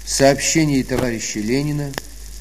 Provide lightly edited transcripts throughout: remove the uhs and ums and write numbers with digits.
Сообщение товарища Ленина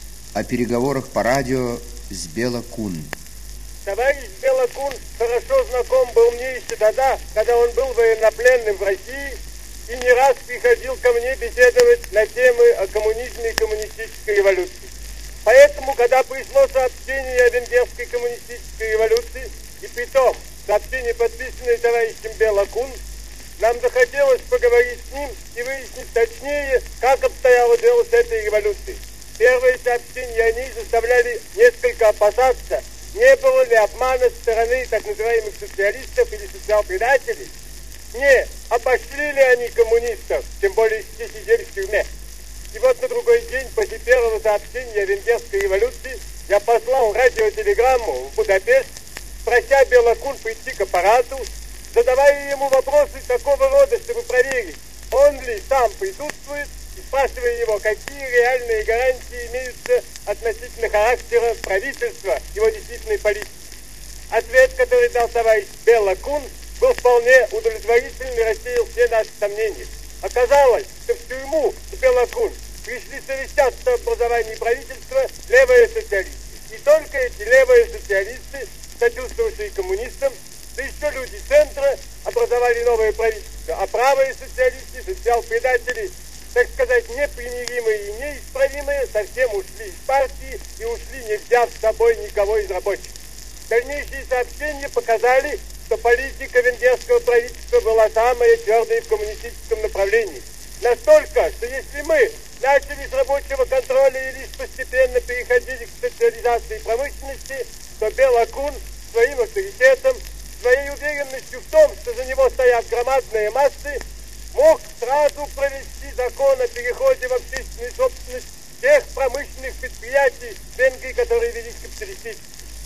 о переговорах по радио с Бела Кун. Товарищ Бела Кун хорошо знаком был мне еще тогда, когда он был военнопленным в России и не раз приходил ко мне беседовать на темы о коммунизме и коммунистической революции. Поэтому, когда пришло сообщение о венгерской коммунистической революции, и притом сообщение, подписанное товарищем Бела Кун, нам захотелось поговорить с ним и выяснить точнее, как обстояло дело с этой революцией. Первые сообщения о ней заставляли несколько опасаться, не было ли обмана со стороны так называемых социалистов или социал-предателей. Не, обошли ли они коммунистов, тем более все сидели в тюрьме. И вот на другой день, после первого сообщения о венгерской революции, я послал радиотелеграмму в Будапешт, прося Бела Кун прийти к аппарату, задавая ему вопросы такого рода, чтобы проверить, он ли сам присутствует, и спрашивая его, какие реальные гарантии имеются относительно характера правительства, его действительной политики. Ответ, который дал товарищ Бела Кун, был вполне удовлетворительный и рассеял все наши сомнения. Оказалось, что в тюрьму с Бела Кун пришли совещаться об образовании правительства левые социалисты. И только эти левые социалисты, сочувствовавшие коммунистам, да еще люди центра, образовали новое правительство. А правые социалисты, социал-предатели, так сказать, непримиримые и неисправимые, совсем ушли из партии и ушли, не взяв с собой никого из рабочих. Дальнейшие сообщения показали, что политика венгерского правительства была самая твердая в коммунистическом направлении. Настолько, что если мы начали с рабочего контроля и лишь постепенно переходили к социализации промышленности, то Бела Кун своим авторитетом, своей уверенностью в том, что за него стоят громадные массы, мог сразу провести закон о переходе в общественную собственность тех промышленных предприятий в Венгрии, которые вели к капиталистически.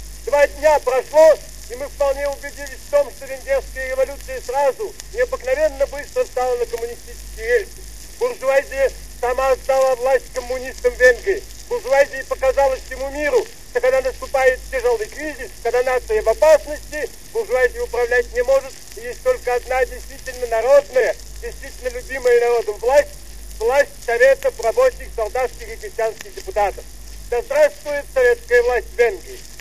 2 дня прошло, и мы вполне убедились в том, что венгерская революция сразу, необыкновенно быстро стала на коммунистические рельсы. Буржуазия сама отдала власть коммунистам в Венгрии. Буржуазия показала всему миру, что когда наступает тяжелый кризис, когда нация в опасности, буржуазия управлять не может, и есть только одна действительно народная, действительно любимая народом власть Советов рабочих, солдатских и крестьянских депутатов. Да здравствует советская власть в Венгрии!